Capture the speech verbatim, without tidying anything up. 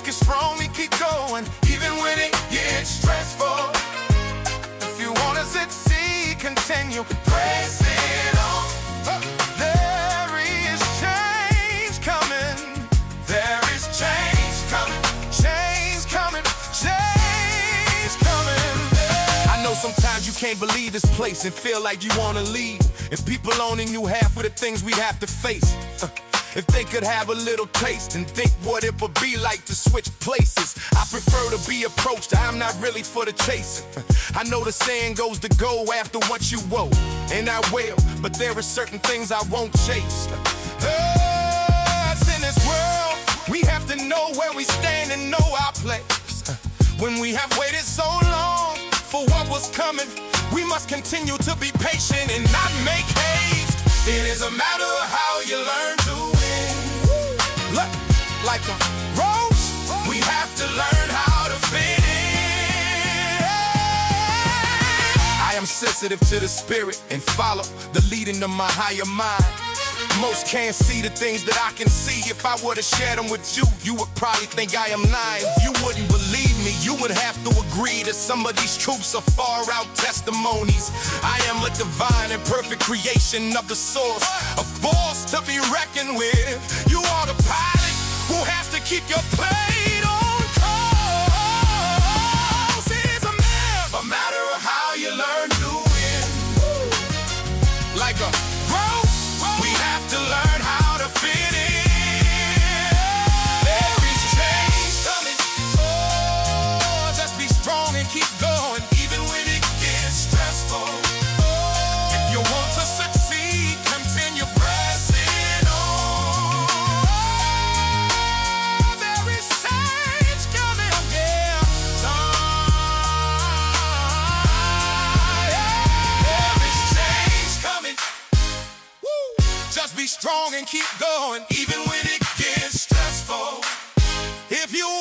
it strong and keep going, even when it gets stressful. If you wanna succeed, continue pressing on. There is change coming. There is change coming. Change coming. Change coming. I know sometimes you can't believe this place and feel like you wanna leave. If people only knew half of the things we'd have to face. Uh, If they could have a little taste and think what it would be like to switch places. I prefer to be approached, I'm not really for the chasing. I know the saying goes to go after what you owe, and I will, but there are certain things I won't chase. Us in this world, we have to know where we stand and know our place. When we have waited so long for what was coming, we must continue to be patient and not make haste. It is a matter of how you learn to win. Look, like a rose, we have to learn how to fit in. I am sensitive to the spirit and follow the leading of my higher mind. Most can't see the things that I can see. If I were to share them with you, you would probably think I am lying. You wouldn't believe me, you would have to agree that some of these truths are far out testimonies. I am a divine and perfect creation of the source, a force to be reckoned with. You are the pilot who has to keep your plate on course. It's a matter, a matter of how you learn to win. Like a rope, we have to learn how to fit in. There is change coming. Oh, just be strong and keep going, even when it gets stressful. If you want to succeed, continue pressing on. There is change coming, yeah. There is change coming. Just be strong and keep going, even when it gets stressful. If you